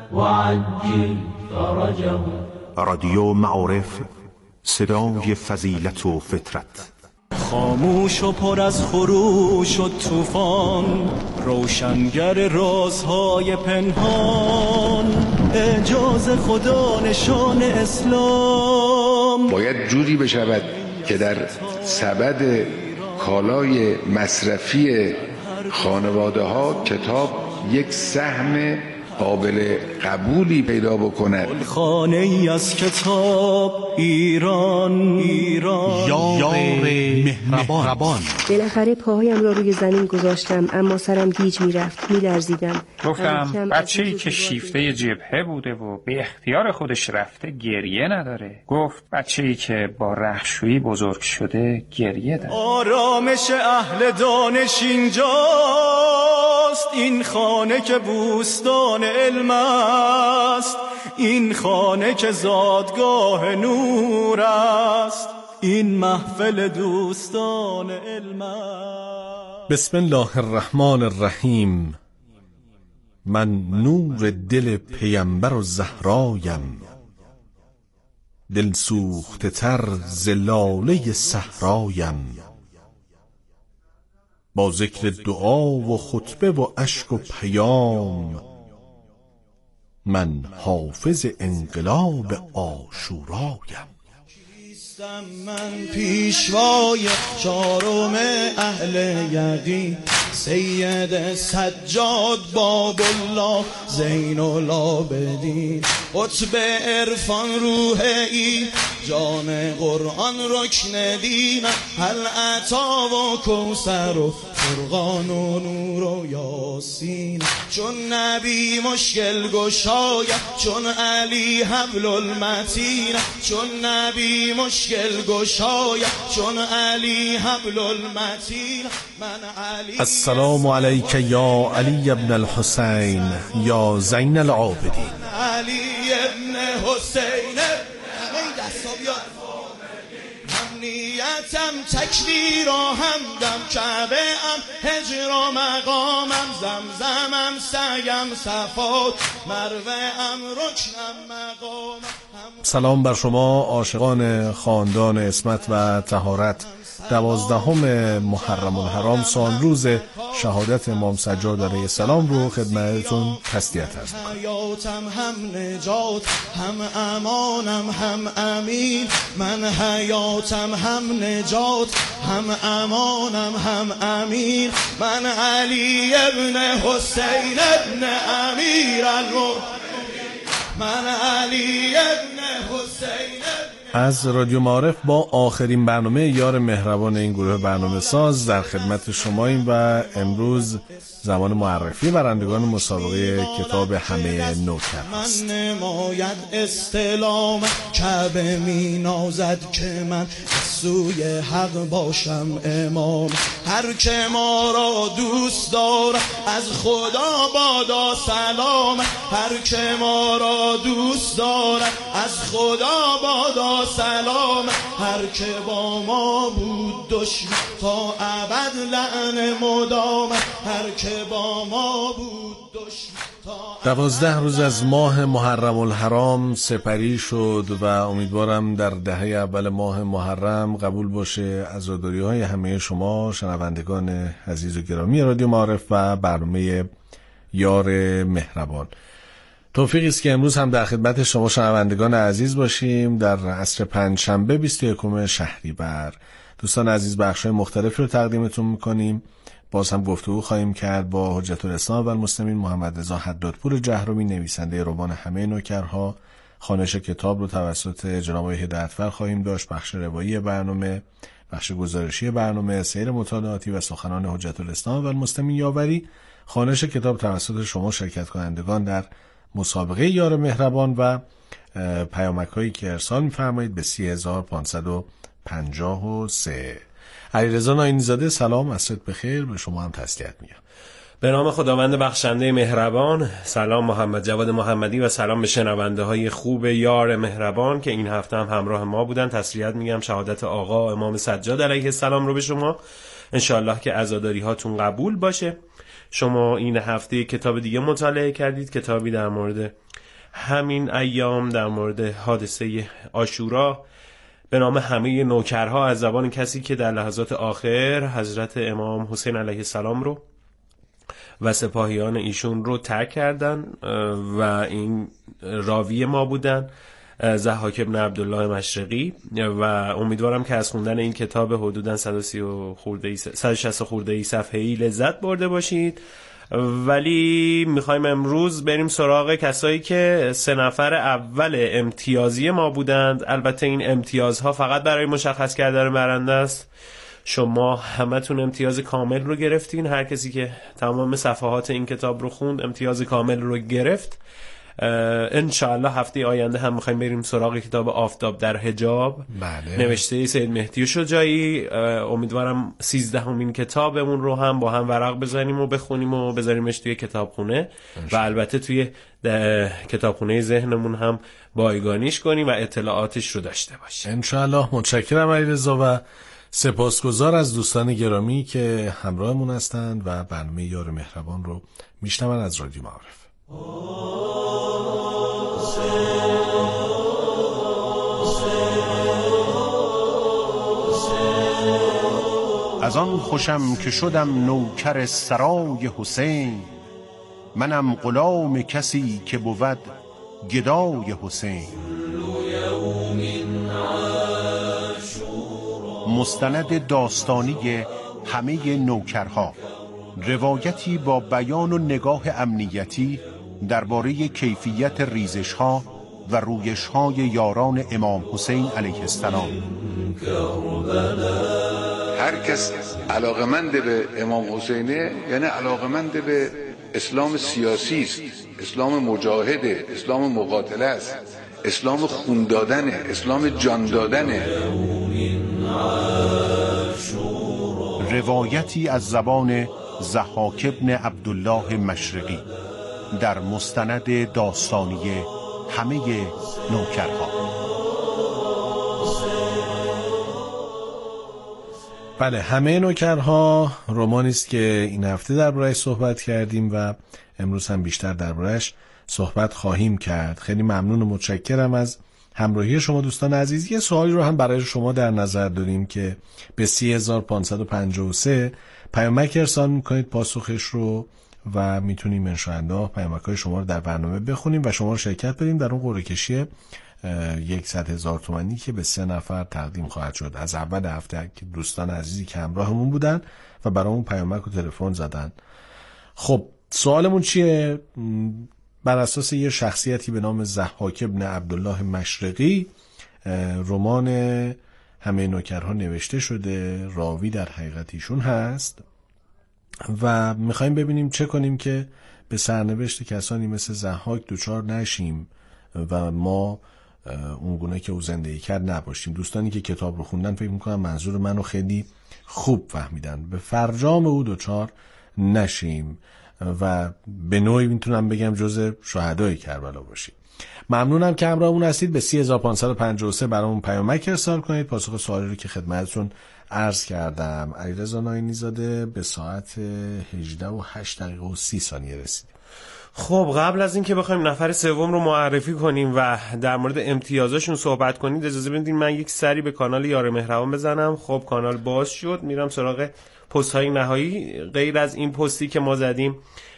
وعجل فرجهم. رادیو معارف، صدای فضیلت و فطرت. خاموش و پر از خروش و طوفان، روشنگر رازهای پنهان، اعجاز خدا نشان اسلام. باید جوری بشود که در سبد کالای مصرفی خانواده ها کتاب یک سهم قابل قبولی پیدا بکند. خانه ای از کتاب ایران، یار مهربان. بالاخره پاهایم را روی زمین گذاشتم، اما سرم گیج میرفت، میلرزیدم. گفتم بچه‌ای که شیفته جبهه بوده و به اختیار خودش رفته گریه نداره. گفت بچه‌ای که با رهشویی بزرگ شده گریه داره. آرامش اهل دانش اینجاست، این خانه که بوستان علم است، این خانه که زادگاه نور است، این محفل دوستان علم است. بسم الله الرحمن الرحیم. من نور دل پیمبر و زهرایم، دل سوخته تر ز لاله صحرایم. با ذکر دعا و خطبه و اشک و پیام، من حافظ انقلاب عاشورایم. من پیشوای چارم اهل یقین، سید سجاد باب الله زین العابدین، قطب عرفان روح ای جام قرآن رکن دین، هل عطا و کوثر و فرقان و نور و یاسین. چون نبی مشکل گشاید، چون علی حبل المتین، چون نبی مشکل گشاید، چون علی حبل المتین. من علی. السلام علیک یا علی ابن الحسین یا زین العابدین. علی ابن حسین. همه دستا بیاد. نیتم تکبیر و همدم، کعبه ام هجر و مقامم، زمزمم سعیم صفات، مروه ام رکنم مقامم. سلام بر شما عاشقان خاندان عصمت و طهارت. 12 محرم الحرام، سالروز شهادت امام سجاد علیه السلام رو خدمتتون تسلیت عرض می‌کنم. حیاتم هم نجات، هم امانم هم امین. من حیاتم هم نجات، هم امانم هم امین. من علی ابن حسین ابن امیر المؤمنین. من علی ابن حسین. از رادیو معارف با آخرین برنامه یار مهربان این گروه برنامه ساز در خدمت شماییم و امروز زمان معرفی برندگان مسابقه کتاب همه نوکر است. من نماید استلام، کعبه می نازد که من سوی حق باشم امام. هر که ما را دوست دارد از خدا بادا سلام، هر که ما را دوست دارد از خدا بادا سلام. هر که با ما بود دشمن تا ابد لعن مدام، هر که با ما بود دشمن تا 12 روز از ماه محرم الحرام سپری شد و امیدوارم در دهه اول ماه محرم قبول باشه عزاداری‌های همه شما شنوندگان عزیز و گرامی رادیو معارف و برنامه یار مهربان. توفیقی است که امروز هم در خدمت شما شنوندگان عزیز باشیم در عصر پنجشنبه 21 شهریور. دوستان عزیز، بخش‌های مختلفی رو تقدیمتون می‌کنیم. باز هم گفتگو خواهیم کرد با حجت الاسلام و المسلمین محمد رضا حدادپور جهرمی، نویسنده رمان همه نوکرها. خوانش کتاب رو توسط جناب هدایتفر خواهیم داشت. بخش روایی برنامه، بخش گزارشی برنامه، سیر مطالعاتی و سخنان حجت الاسلام و المسلمین یاوری. خوانش کتاب توسط شما شرکت کنندگان در مسابقه یار مهربان و پیامک‌هایی که ارسال می‌فرمایید به 30553. علیرضا ناینی‌زاده سلام، عصرت بخیر، به شما هم تسلیت میگم. به نام خداوند بخشنده مهربان. سلام محمد جواد محمدی و سلام به شنونده های خوب یار مهربان که این هفته هم همراه ما بودن. تسلیت میگم شهادت آقا امام سجاد علیه السلام رو به شما. انشالله که عزاداری هاتون قبول باشه. شما این هفته کتاب دیگه مطالعه کردید، کتابی در مورد همین ایام در مورد حادثه عاشورا به نام همه نوکرها از زبان کسی که در لحظات آخر حضرت امام حسین علیه السلام رو و سپاهیان ایشون رو ترک کردن و این راوی ما بودن ضحاک ابن عبدالله مشرقی و امیدوارم که از خوندن این کتاب حدوداً 160 خورده صفحه‌ای لذت برده باشید. ولی میخوایم امروز بریم سراغ کسایی که 3 نفر اول امتیازی ما بودند. البته این امتیازها فقط برای مشخص کردن برنده است. شما همتون امتیاز کامل رو گرفتین. هر کسی که تمام صفحات این کتاب رو خوند امتیاز کامل رو گرفت. انشاءالله هفته آینده هم میخوایم بریم سراغ کتاب آفتاب در حجاب، بله. نوشته سید مهدی شجاعی. امیدوارم 13مین کتابمون رو هم با هم ورق بزنیم و بخونیم و بذاریمش توی کتابخونه و البته توی کتابخونه ذهنمون هم بایگانیش کنیم و اطلاعاتش رو داشته باشیم انشاءالله. متشکرم علیرضا و سپاسگزار از دوستان گرامی که همراهمون هستند و برنامه یار مهربان رو میشنون از رادیو معارف. از آن خوشم که شدم نوکر سرای حسین، منم غلام کسی که بود گدای حسین. مستند داستانی همه نوکرها، روایتی با بیان و نگاه امنیتی درباره کیفیت ریزش‌ها و رویش‌های یاران امام حسین علیه السلام. هر کس علاقمند به امام حسینه یعنی علاقمند به اسلام سیاسی است، اسلام مجاهده، اسلام مقاتله است، اسلام خون دادنه، اسلام جان دادنه. روایتی از زبان ضحاک ابن عبدالله مشرقی در مستند داستانی همه نوکرها. بله، همه نوکرها رمانی است که این هفته درباره‌اش صحبت کردیم و امروز هم بیشتر درباره‌اش صحبت خواهیم کرد. خیلی ممنون و متشکرم از همراهی شما دوستان عزیز. یه سوالی رو هم برای شما در نظر داریم که به 30553 پیامک ارسال میکنید پاسخش رو و میتونیم انشاءالله پیامک‌های شما رو در برنامه بخونیم و شما رو شرکت بدیم در اون قرعه کشی 100,000 تومانی که به 3 نفر تقدیم خواهد شد از اول هفته که دوستان عزیزی که همراهمون بودن و برامون پیامک و تلفن زدن. خب سوالمون چیه؟ بر اساس یه شخصیتی به نام ضحاک ابن عبدالله مشرقی رمان همه نوکرها نوشته شده، راوی در حقیقت ایشون هست و میخوایم ببینیم چه کنیم که به سرنوشت کسانی مثل ضحاک دوچار نشیم و ما اونگونه که او زندگی کرد نباشیم. دوستانی که کتاب رو خوندن فکر میکنم منظور منو خیلی خوب فهمیدن. به فرجام او دوچار نشیم و به نوعی میتونم بگم جز شهدای کربلا باشیم. ممنونم که همراهمون هستید. به 30553 برامون پیامک ارسال کنید. پاسخ سوالی رو که خدمتتون عرض کردم. علیرضا ناینی زاده به ساعت 18:08:30 رسیدیم. خب قبل از این که بخوایم نفر سوم رو معرفی کنیم و در مورد امتیازاشون صحبت کنید اجازه بدید من یک سری به کانال یار مهربان بزنم. خب کانال باز شد، میرم سراغ پست های نهایی. غیر از این پستی که ما زدیم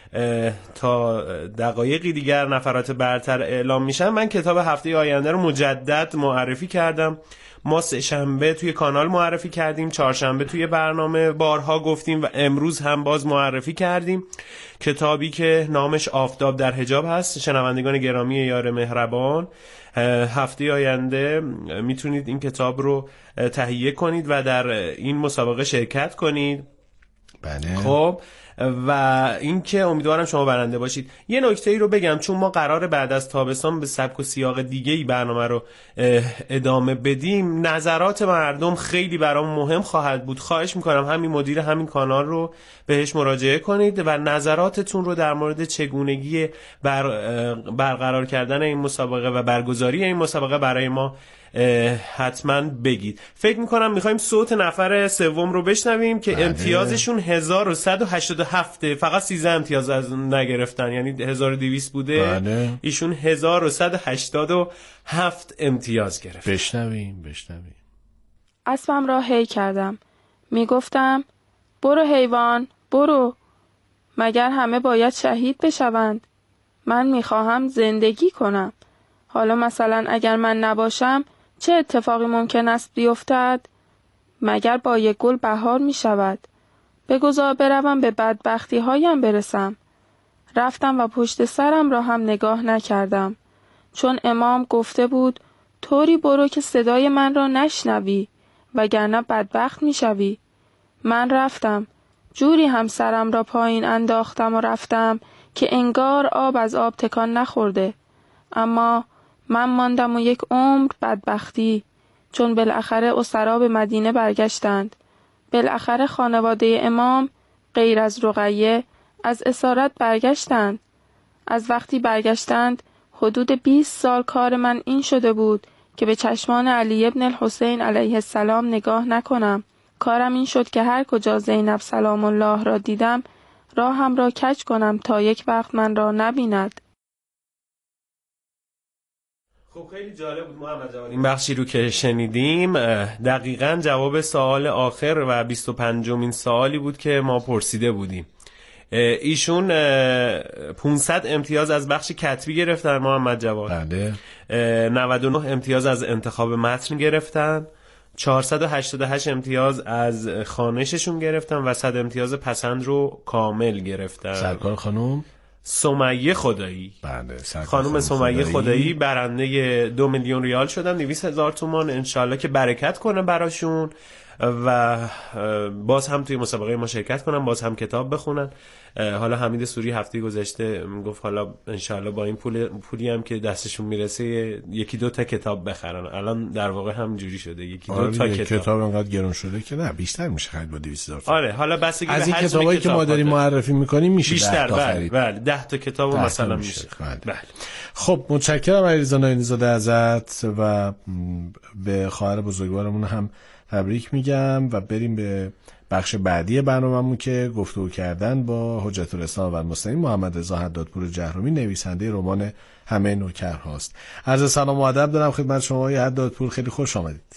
تا دقایقی دیگر نفرات برتر اعلام میشن، من کتاب هفته آینده رو مجدد معرفی کردم. ما 3 شنبه توی کانال معرفی کردیم، 4 شنبه توی برنامه بارها گفتیم و امروز هم باز معرفی کردیم. کتابی که نامش آفتاب در حجاب هست. شنوندگان گرامی یار مهربان، هفته آینده میتونید این کتاب رو تهیه کنید و در این مسابقه شرکت کنید. بله. خب و اینکه امیدوارم شما برنده باشید. یه نکته ای رو بگم، چون ما قراره بعد از تابستان به سبک و سیاق دیگه ای برنامه رو ادامه بدیم، نظرات مردم خیلی برام مهم خواهد بود. خواهش میکنم همین مدیر همین کانال رو بهش مراجعه کنید و نظراتتون رو در مورد چگونگی برقرار کردن این مسابقه و برگزاری این مسابقه برای ما حتما بگید. فکر میکنم میخوایم صوت نفر سوم رو بشنویم که امتیازشون 1188 1107 فقط 13 امتیاز از نگرفتن، یعنی 1200 بوده. بله. ایشون 1187 امتیاز گرفت. بشنویم. اسبم را هی کردم. میگفتم برو حیوان برو، مگر همه باید شهید بشوند؟ من میخواهم زندگی کنم. حالا مثلا اگر من نباشم چه اتفاقی ممکن است بیفتد؟ مگر با یک گل بهار میشود؟ بگذار بروم به بدبختی هایم برسم. رفتم و پشت سرم را هم نگاه نکردم، چون امام گفته بود طوری برو که صدای من را نشنوی وگرنه بدبخت میشوی. من رفتم، جوری هم سرم را پایین انداختم و رفتم که انگار آب از آب تکان نخورده. اما من ماندم و یک عمر بدبختی، چون بالاخره اسرا به مدینه برگشتند. بالاخره خانواده امام غیر از رقیه از اسارت برگشتند. از وقتی برگشتند حدود 20 سال کار من این شده بود که به چشمان علی ابن الحسین علیه السلام نگاه نکنم. کارم این شد که هر کجا زینب سلام الله را دیدم راهم را کج کنم تا یک وقت من را نبیند. خب خیلی جالب بود محمد جواد این بخشی رو که شنیدیم. دقیقاً جواب سوال آخر و 25مین سوالی بود که ما پرسیده بودیم. ایشون 500 امتیاز از بخش کتبی گرفتن محمد جواد. بله. 99 امتیاز از انتخاب متن گرفتن، 488 امتیاز از خوانششون گرفتن و 100 امتیاز پسند رو کامل گرفتن. سرکار خانم سمیه خدایی. بله، خانم سمیه خدایی برنده 2 میلیون ریال شدن، 200,000 تومان. انشالله که برکت کنه براشون و باز هم توی مسابقه ما شرکت کنن، باز هم کتاب بخونن. حالا حمید سوری هفته گذشته گفت حالا انشالله با این پولی هم که دستشون میرسه یکی دو تا کتاب بخرن. الان در واقع هم جوری شده یکی دو تا کتاب انقدر گرون شده که نه بیشتر میشه خرید با 200,000. آره حالا بس از این کتابایی که ما داریم معرفی میکنیم میشه بیشتر. 10 تا خرید. بله 10 تا کتاب مثلا میشه. بله. خب متشکرم علیرضا نایینی‌زاده ازت و به خواهر بزرگوارمون هم تبریک میگم و بریم به بخش بعدی برنامه‌مون که گفتگو کردن با حجت الاسلام و المسلمین محمد رضا حدادپور جهرمی، نویسنده رمان همه نوکرهاست. عرض سلام و ادب دارم خدمت شما آقای حدادپور، خیلی خوش آمدید.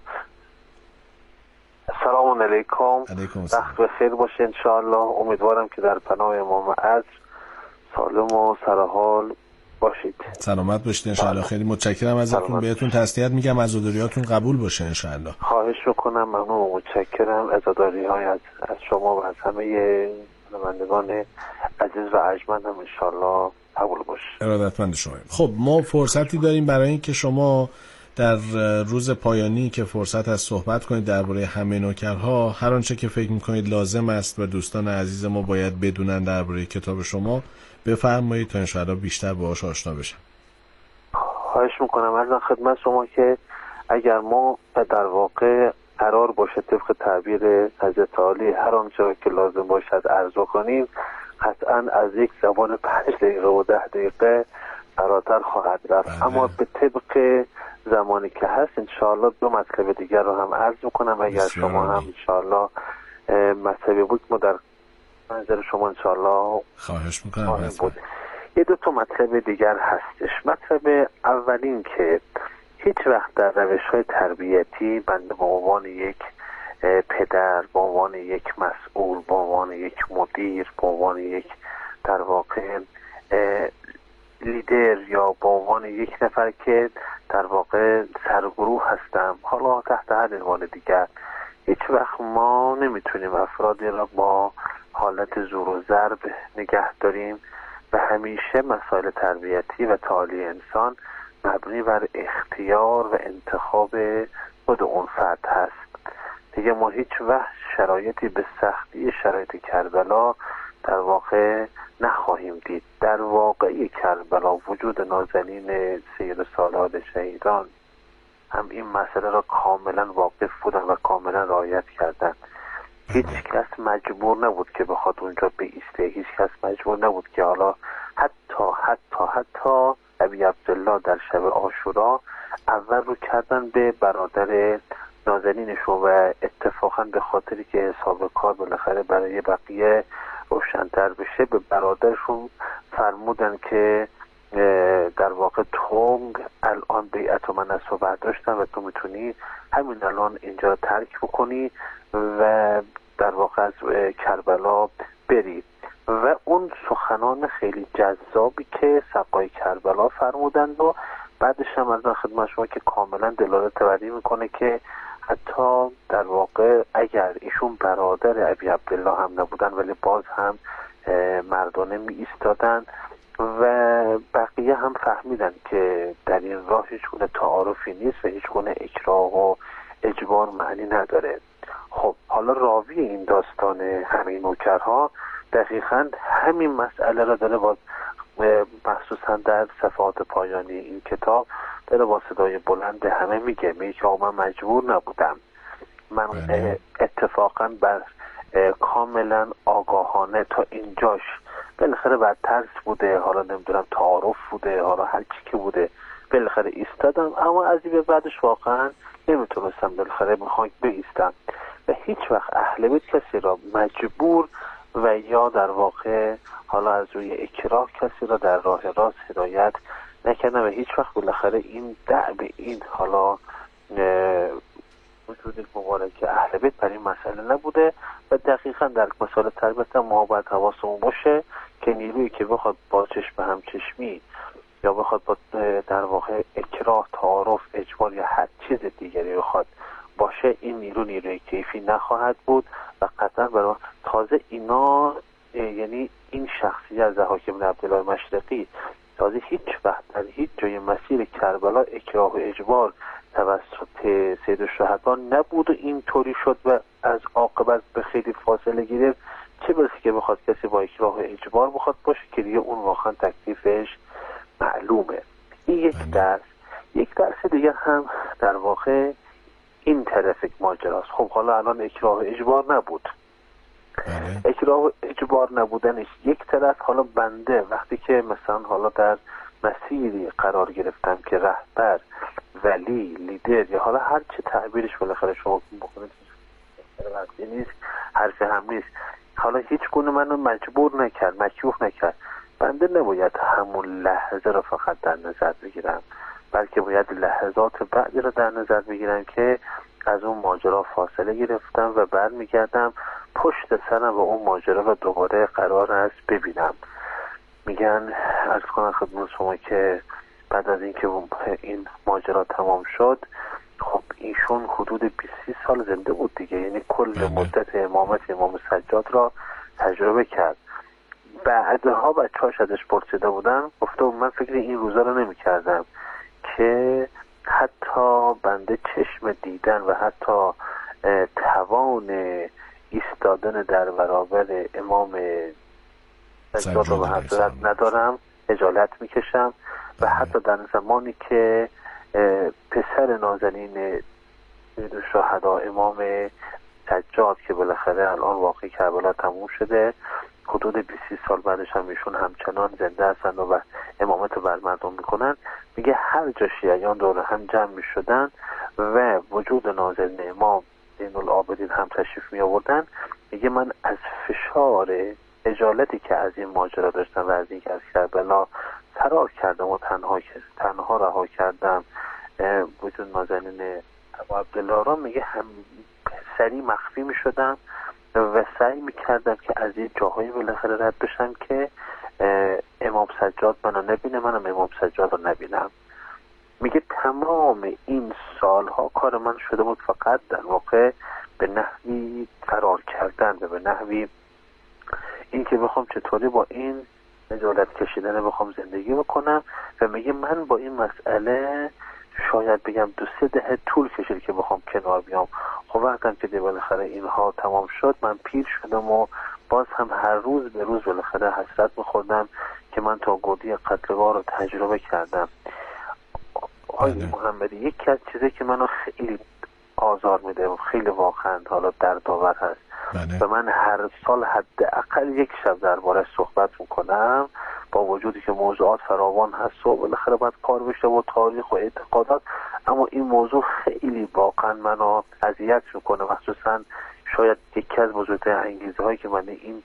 سلام علیکم. علیکم السلام. وقت بخیر باشه ان شاء الله. امیدوارم که در پناه امام عصر سالم و سرحال باشید. سلامت باشید ان شاء الله. خیلی متشکرم ازتون، بهتون تسلیت میگم، عزاداریاتون قبول باشه ان شاء الله. خواهش میکنم، ممنون و متشکرم. عزاداری‌های از شما و از همه شنوندگان عزیز و ارجمند هم ان شاء الله قبول باشه. ارادتمند شما. خب ما فرصتی داریم برای اینکه شما در روز پایانی که فرصت از صحبت کنید درباره همه نوکرها، هر آنچه که فکر میکنید لازم است و دوستان عزیز ما باید بدونن درباره کتاب شما بفرمایید تا انشاءالله بیشتر باهاش آشنا بشن. خواهش میکنم. از خدمت شما که اگر ما در واقع قرار باشه طبق تعبیر حضرت عالی هر آنچه که لازم باشد عرضه کنیم، قطعا از یک زبان 5 دقیقه و 10 دقیقه فراتر خواهد رفت. اما به طبق زمانی که هست انشاءالله 2 مطلب دیگر رو هم عرض میکنم. اگر شما هم انشاءالله مطلبی بود ما در منظر شما انشاءالله خواهش میکنم. یه 2 تا مطلب دیگر هستش. مطلب اولین که هیچ وقت در روش‌های تربیتی بنده به عنوان یک پدر، به عنوان یک مسئول، به عنوان یک مدیر، به عنوان یک در واقع لیدر یا به عنوان یک نفر که در واقع سرگروه هستم، حالا تحت هر عنوان دیگر، هیچ وقت ما نمیتونیم افرادی را با حالت زور و ضرب نگه داریم و همیشه مسائل تربیتی و تعالی انسان مبنی بر اختیار و انتخاب خود اون فرد هست. دیگه ما هیچ وقت شرایطی به سختی شرایط کربلا در واقع نخواهیم دید. در واقع کربلا وجود نازنین سید سالار شهیدان هم این مسئله را کاملا واقف بودن و کاملا رعایت کردن. هیچ کس مجبور نبود که بخواد اونجا بایسته، هیچ کس مجبور نبود که حالا حتی ابی عبدالله در شب عاشورا اول رو کردن به برادر نازنینشون و اتفاقا به خاطری که حساب کار بالاخره برای بقیه روشن‌تر بشه به برادرشون فرمودن که در واقع تو الان بیعت من از تو برداشتن و تو میتونی همین الان اینجا رو ترک بکنی و در واقع از کربلا بری. و اون سخنان خیلی جذابی که سقای کربلا فرمودند و بعدش هم از خدمت شما که کاملا دلالت بری میکنه که حتی در واقع اگر ایشون برادر ابی عبدالله هم نبودن ولی باز هم مردانه می ایستادن و بقیه هم فهمیدن که در این راه هیچ گونه تعارفی نیست و هیچ گونه اکراه و اجبار معنی نداره. خب حالا راوی این داستان همه نوکرها دقیقاً همین مسئله را داره با مخصوصا در صفحات پایانی این کتاب داره با صدای بلند همه میگه که من مجبور نبودم، من اتفاقاً بر کاملا آگاهانه تا اینجاش بالاخره بعد ترس بوده، حالا نمیدونم تعارف بوده، حالا هر چی که بوده بالاخره ایستادم، اما از این به بعدش واقعا نمیتونستم بالاخره میخوام بایستم و هیچ وقت اهل بیت کسی را مجبور و یا در واقع حالا از روی اکراه کسی را در راه راست هدایت نکردم و هیچ وقت بالاخره این دعب این حالا وجود مبارک اهل بیت بر این مسئله نبوده و دقیقا در مسائل تربیت ما باید حواسمون باشه که نیرویی که بخواد با چشم هم چشمی یا بخواد با در واقع اکراه، تعارف، اجبار یا هر چیز دیگری بخواد باشه، این نیروی کیفی نخواهد بود و قطعا برای تازه اینا یعنی این شخصیت ضحاک بن عبدالله مشرقی تازه هیچ وقت در هیچ جای مسیر کربلا اکراه و اجبار توسط سید الشهدا نبود و اینطوری شد و از عاقبت به خیلی فاصله گرفت، چه برسه که بخواد کسی با اکراه و اجبار بخواد باشه که دیگه اون واقعا تکلیفش معلومه. این یک درس دیگه هم در واقع این طرف ماجراست. خب حالا الان اکراه و اجبار نبود، اکراه و اجبار نبودنش یک طرف. حالا بنده وقتی که مثلا حالا در مسیری قرار گرفتم که رهبر، ولی، لیدر یا حالا هر چه تعبیرش بالاخره شما بکنید نیست، حرف هم نیست، حالا هیچ گونه منو مجبور نکرد، مکروه نکرد، بنده نباید همون لحظه رو فقط در نظر بگیرم، بلکه باید لحظات بعدی رو در نظر بگیرم که از اون ماجرا فاصله گرفتم و برمیگردم پشت سرم و اون ماجرا رو دوباره قرار است ببینم. میگن عرض کنم خدمت شما که بعد از اینکه این ماجرا تمام شد، خب ایشون حدود 20 سال زنده بود دیگه، یعنی کل مدت امامت امام سجاد را تجربه کرد. بعدها بچه‌هاش ازش پرسیده بودن، گفته من فکر این روزا رو نمی کردم که حتی بنده چشم دیدن و حتی توان ایستادن در برابر امام سجاد و حضرت ندارم، خجالت میکشم و حتی در زمانی که پسر نازنین سید الشهدا امام سجاد که بالاخره الان واقعی کربلا تموم شده، حدود 20 سال بعدش هم ایشون همچنان زنده هستن و امامت رو بر مردم میکنن، میگه هر جا شیعیان دور هم جمع میشدن و وجود نازنین امام زین العابدین هم تشریف می آوردن، میگه من از فشار اجالتی که از این ماجرا داشتم و از این که از کربلا فرار کردم و تنها رها کردم وجود نازنین ابو عبدالله را، میگه هم سریع مخفی می شدم و سعی می کردم که از این جاهای بالاخره رد بشم که امام سجاد منو نبینه، منم امام سجاد رو نبینم. میگه تمام این سالها کار من شده بود فقط در واقع به نحوی فرار کردن و به نحوی این که بخوام چطوری با این نجالت کشیدن بخوام زندگی بکنم و میگه من با این مسئله شاید بگم 2-3 دهه طول کشید که بخوام کنار بیام. خب وقتی که بالاخره اینها تمام شد من پیر شدم و باز هم هر روز به روز بالاخره حسرت میخوردم که من تا گودی قتلوار رو تجربه کردم. آقای محمدی یکی از چیزی که منو خیلی آزار میده و خیلی واقعا حالا دردآور هست و من هر سال حداقل یک شب درباره‌اش صحبت میکنم، با وجودی که موضوعات فراوان هست و بالاخره باید کار بشه و تاریخ و اعتقادات، اما این موضوع خیلی واقعا منو اذیت میکنه، مخصوصا شاید یکی از بزرگترین انگیزه هایی که من این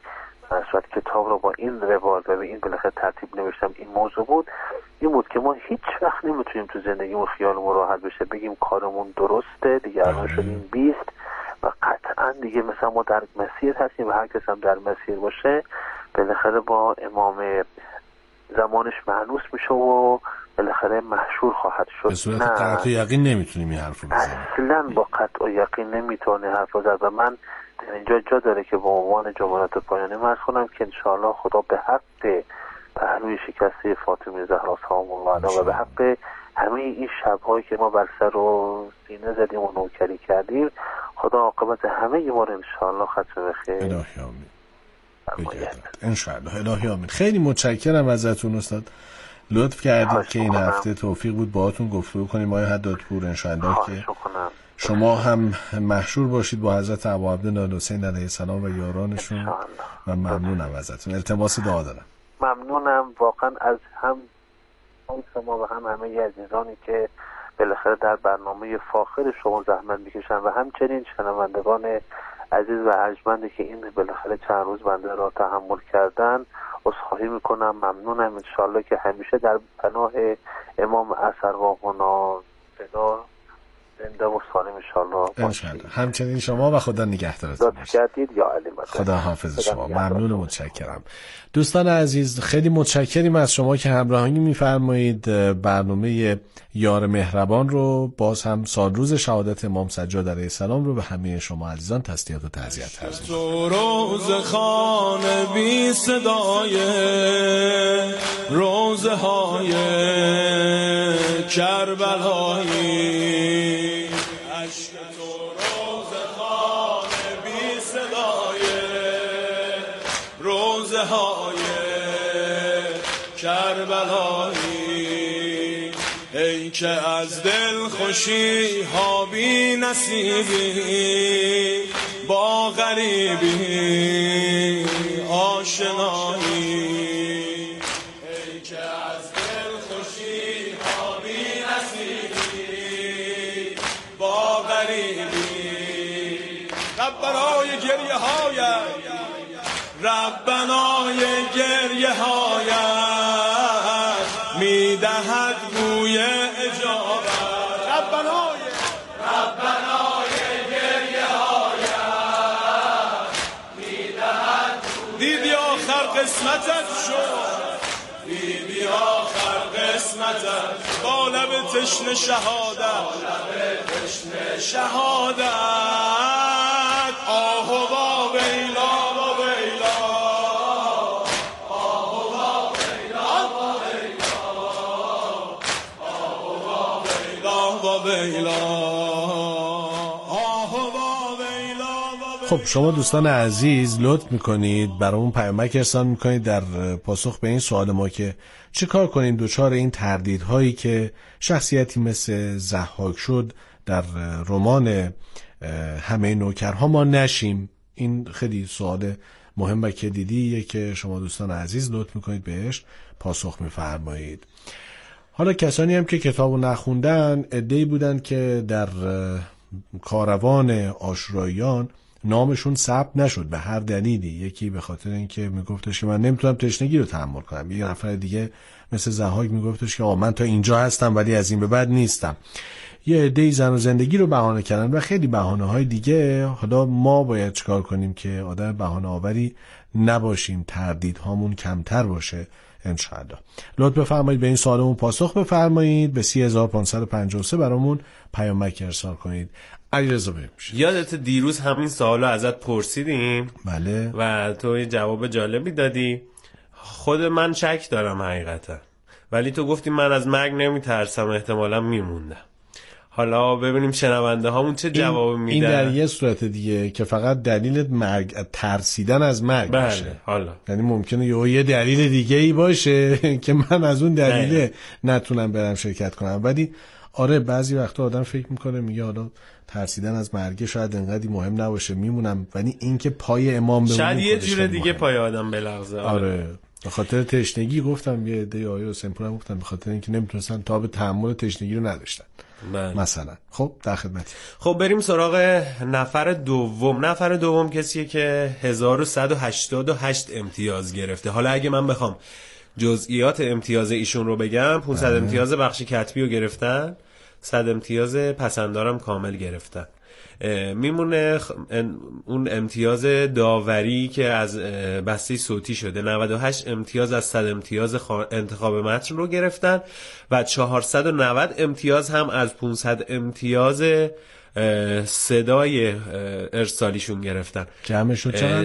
صورت کتاب رو با این روال و به این بالاخره ترتیب نوشتم این موضوع بود، این بود که ما هیچ وقت نمیتونیم تو زندگیمون خیالمون راحت بشه بگیم کارمون درسته دیگه، الان شدیم 20 و قطعا دیگه مثلا ما در مسیر هستیم و هر کس هم در مسیر باشه بالاخره با امام زمانش مانوس میشه و بالاخره محشور خواهد شد. به صورت قطع و یقین نمیتونیم این حرف رو بزنیم. اصلا با قطع و یقین نمیتونه حرف رو زد و من در اینجا جا داره که با عنوان جملات پایانی مرز کنم که انشاءالله خدا به حق پهلوی شکسته فاطمه زهرا سلام الله علیها و به حق همه این شب‌هایی که ما بر سر و سینه زدیم و نوکری کردیم خدا عاقبت همه ما رو انشاءالله ختم بخیر. الهی آمین. انشاءالله. الهی آمین. خیلی متشکرم ازتون استاد، لطف کردید که این هفته توفیق بود باهاتون گفتگو کنیم. آقای حدادپور انشاءالله که شما هم محشور باشید با حضرت ابا عبدالله حسین علیه السلام و یارانشون و ممنونم ازتون. التماس دعا دارم. ممنونم واقعا از هم شما و هم همه عزیزانی که بالاخره در برنامه فاخر شما زحمت میکشن و همچنین شنوندگان عزیز و ارجمندی که این بالاخره چند روز بنده را تحمل کردن. عذرخواهی میکنم. ممنونم. انشالله که همیشه در پناه امام اثر واقعا صدا زنده و سالم انشالله. همچنین شما و خدا نگهدارتون. لطف کردید یا علی مدد. خدا حافظ شما. ممنون و متشکرم. دوستان عزیز خیلی متشکریم از شما که همراهی میفرمایید. برنامه یار مهربان رو باز هم سالروز شهادت امام سجاد علیه السلام رو به همه شما عزیزان تسلیت و تعزیت عرض می‌کنم. تو روزخانه بی صدای روزهای کربلایی، عشق تو روزخانه بی صدای روزهای کربلایی، ای که از دل خوشی ها بی نصیبی با غریبی آشنایی، ای که از دل خوشی ها بی نصیبی با غریبی، ربنای گریه هایت، ربنای گریه هایت میدهد بوی اجابت، ربنای گریه هایت میدهد دیدی آخر قسمتت شد، دیدی آخر قسمتت با لب تشنه شهادت آه و ویلا و ویلا، آه و ویلا و ویلا، آه و ویلا و ویلا، آه و ویلا و ویلا. خب شما دوستان عزیز لطف میکنید برامون پیامک ارسال میکنید در پاسخ به این سوال ما که چه کار کنیم دوچار این تردیدهایی که شخصیتی مثل ضحاک شد در رمان همه نوکرها ما نشیم. این خیلی سوال مهمه که دیدیه که شما دوستان عزیز لطف میکنید بهش پاسخ میفرمایید. حالا کسانی هم که کتابو نخوندن عده‌ای بودن که در کاروان عاشوراییان نامشون ثبت نشد به هر دلیلی. یکی به خاطر اینکه میگفتش که من نمیتونم تشنگی رو تحمل کنم، یه نفر دیگه مثل ضحاک میگفتش که من تا اینجا هستم ولی از این به بعد نیستم. یه عده‌ای زن و زندگی رو بهانه کردن و خیلی بهانه‌های دیگه. حالا ما باید چیکار کنیم که آدم بهانه آوری نباشیم، تردیدهامون کمتر باشه انشاءالله. لطف بفرمایید به این سوالمون پاسخ بفرمایید. به 3553 برامون پیامک ارسال کنید. علیرضا بفرمایید. یادت دیروز همین سوالو ازت پرسیدیم؟ بله. و تو یه جواب جالبی دادی. خود من شک دارم حقیقتا، ولی تو گفتی من از مرگ نمیترسم، احتمالا میموندم. حالا ببینیم شنونده هامون چه جواب میدن. این در یه صورت دیگه که فقط دلیل مرگ ترسیدن از مرگ باشه. حالا یعنی ممکنه یه دلیل دیگه ای باشه که من از اون دلیل نتونم برم شرکت کنم. ولی آره بعضی وقتا آدم فکر میکنه میگه حالا ترسیدن از مرگ شاید انقدی مهم نباشه میمونم، ولی این که پای امام بمونه شاید یه جور دیگه پای آدم بلغزه. آره به خاطر تشنگی گفتم. یه عده آیه حسین پور هم گفتن به خاطر اینکه نمیتونستن تاب تحمل تشنگی رو نداشتن. مثلا. خب در خدمتی. خب بریم سراغ نفر دوم. نفر دوم کسیه که 1188 امتیاز گرفته. حالا اگه من بخوام جزئیات امتیاز ایشون رو بگم، 500 امتیاز بخش کتبی رو گرفتن، 100 امتیاز پسندارم کامل گرفتن. میمونه اون امتیاز داوری که از بسته صوتی شده. 98 امتیاز از 100 امتیاز انتخاب متن رو گرفتن و 490 امتیاز هم از 500 امتیاز صدای ارسالیشون گرفتن. جمعش رو چقدر؟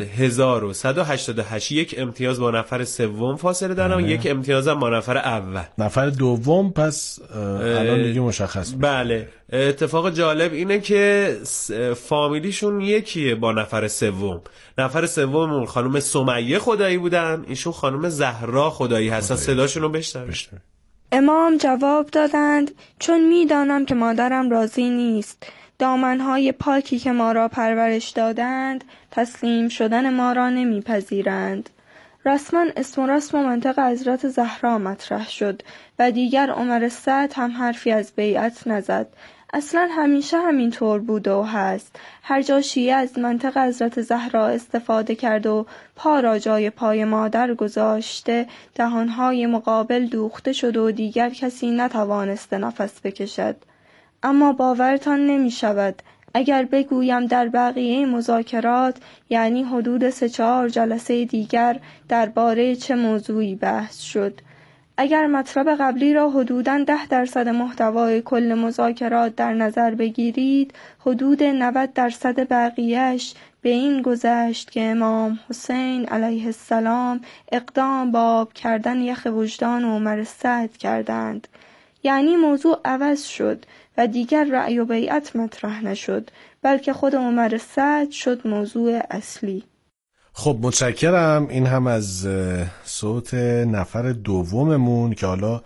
1188. یک امتیاز با نفر سوم فاصله دارن و یک امتیاز هم با نفر اول. نفر دوم پس الان دیگه مشخص میشه. بله. اتفاق جالب اینه که فامیلیشون یکیه با نفر سوم. نفر سوم خانم سمیه خدایی بودن، ایشون خانم زهرا خدایی هستن. صداشون رو بشنویم. امام جواب دادند چون میدانم که مادرم راضی نیست. دامنهای پاکی که ما را پرورش دادند تسلیم شدن ما را نمیپذیرند. رسما اسم و رسم و منطق حضرت زهرا مطرح شد و دیگر عمر سعد هم حرفی از بیعت نزد. اصلا همیشه همین طور بوده و هست. هر جا شیعه از منطق حضرت زهرا استفاده کرد و پا را جای پای مادر گذاشته، دهانهای مقابل دوخته شد و دیگر کسی نتوانسته نفس بکشد. اما باورتان نمی شود اگر بگویم در بقیه مذاکرات، یعنی حدود 3-4 جلسه دیگر، درباره چه موضوعی بحث شد. اگر مطلب قبلی را حدوداً 10% محتوای کل مذاکرات در نظر بگیرید، حدود 90% بقیهش به این گذشت که امام حسین علیه السلام اقدام به آب کردن یخ وجدان عمر سعد کردند. یعنی موضوع عوض شد و دیگر رأی و بیعت مطرح نشد، بلکه خود عمر سعد شد موضوع اصلی. خب متشکرم. این هم از صوت نفر دوممون که حالا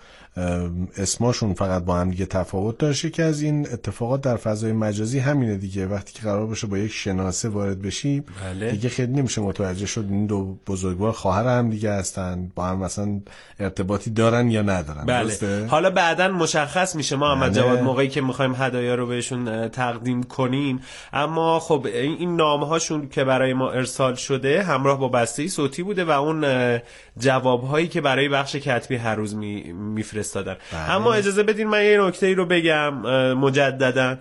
اسماشون فقط با هم دیگه تفاوت داشته، که از این اتفاقات در فضای مجازی همینه دیگه. وقتی که قرار باشه با یک شناسه وارد بشیم دیگه خیلی نمیشه متوجه شد این دو بزرگوار خواهر هم دیگه هستن، با هم مثلا ارتباطی دارن یا ندارن. بله. حالا بعداً مشخص میشه محمد جواد موقعی که میخوایم هدایا رو بهشون تقدیم کنیم. اما خب این نامه‌هاشون که برای ما ارسال شده همراه با بسته صوتی بوده و اون جوابهایی که برای بخش کتبی هر روز میفرستادن. اما اجازه بدین من یه نکته‌ای رو بگم مجدداً.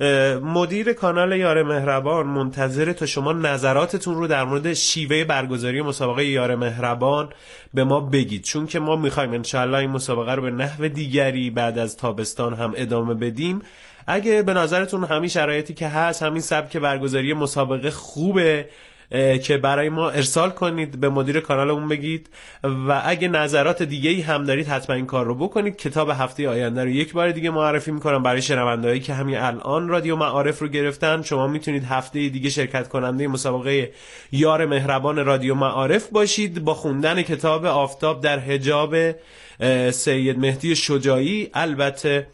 مدیر کانال یار مهربان منتظر تا شما نظراتتون رو در مورد شیوه برگزاری مسابقه یار مهربان به ما بگید، چون که ما میخوایم انشالله این مسابقه رو به نحو دیگری بعد از تابستان هم ادامه بدیم. اگه به نظرتون همین شرایطی که هست، همین سبک برگزاری مسابقه خوبه که برای ما ارسال کنید، به مدیر کانالمون بگید و اگه نظرات دیگه‌ای هم دارید حتما این کار رو بکنید. کتاب هفته آینده رو یک بار دیگه معرفی میکنم برای شنوندهایی که همین الان رادیو معارف رو گرفتن. شما میتونید هفته دیگه شرکت کننده مسابقه یار مهربان رادیو معارف باشید با خوندن کتاب آفتاب در حجاب سید مهدی شجاعی. البته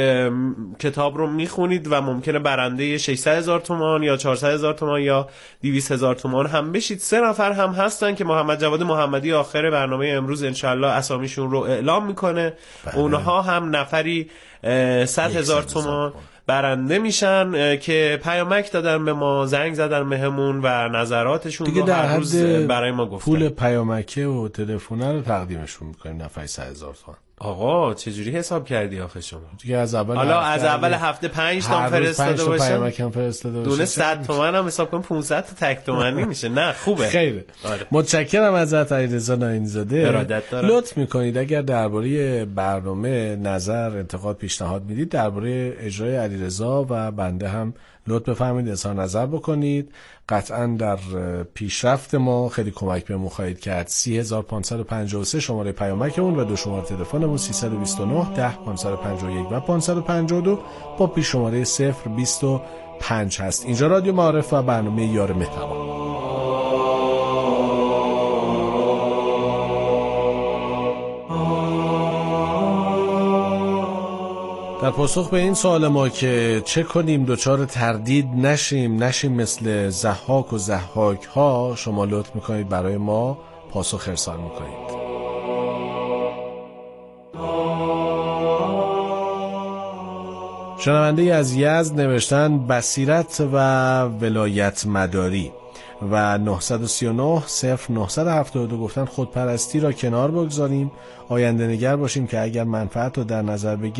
کتاب رو میخونید و ممکنه برنده 600,000 تومان یا 400,000 تومان یا 200,000 تومان هم بشید. 3 نفر هم هستن که محمد جواد محمدی آخر برنامه امروز انشالله اسامیشون رو اعلام میکنه. اونها هم نفری 100,000 تومان برنده میشن که پیامک دادن به ما، زنگ زدن بهمون و نظراتشون دیگه رو هر روز برای ما گفتن. پول پیامکه و تلفونه رو تقدیمشون میکنیم نفری 100,000 تومان. آقا چجوری حساب کردی آخه شما؟ دیگه از اول حالا از اول هفته 5 تا فرستاده باشه، دونه 100 تومن هم حساب کن 500 تا تک تومانی میشه. نه خوبه. خیره. متشکرم ازت علیرضا ناینزاده. ارادت دارم. لطف میکنید اگر درباره برنامه نظر، انتقاد، پیشنهاد میدید درباره اجرای علیرضا و بنده هم لطف بفرمایید اظهار نظر بکنید. قطعا در پیشرفت ما خیلی کمک بهمون خواهید کرد. 3553 شماره پیامک اون و 2 شماره تلفنمون 329 10 551 و 552 با پیش شماره 025 هست. اینجا رادیو معارف و برنامه یار مهربان. در پاسخ به این سوال ما که چه کنیم دچار تردید نشیم مثل ضحاک و ضحاک ها، شما لطف میکنید برای ما پاسخ ارسال میکنید. شنونده از یزد نوشتن بصیرت و ولایت مداری و 939 0972 گفتن خودپرستی را کنار بگذاریم، آینده نگر باشیم که اگر منفعت رو در نظر بگیریم